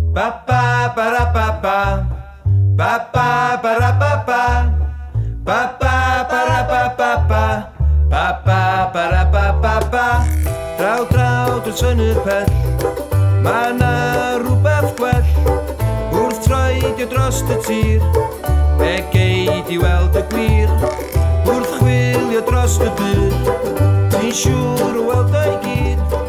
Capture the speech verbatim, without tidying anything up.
Ba ba ba ra ba ba. Ba ba ba ra ba ba. Ba ba ba ra ba ba ba. Ba ba ba ra ba ba ba. Draw draw drwy syni'r pell. Ma' na rwbeth gwell wrth troedio dros y tir. Be gei di weld y gwir wrth chwilio dros y byd. Ti'n siŵr o weld o'i gyd.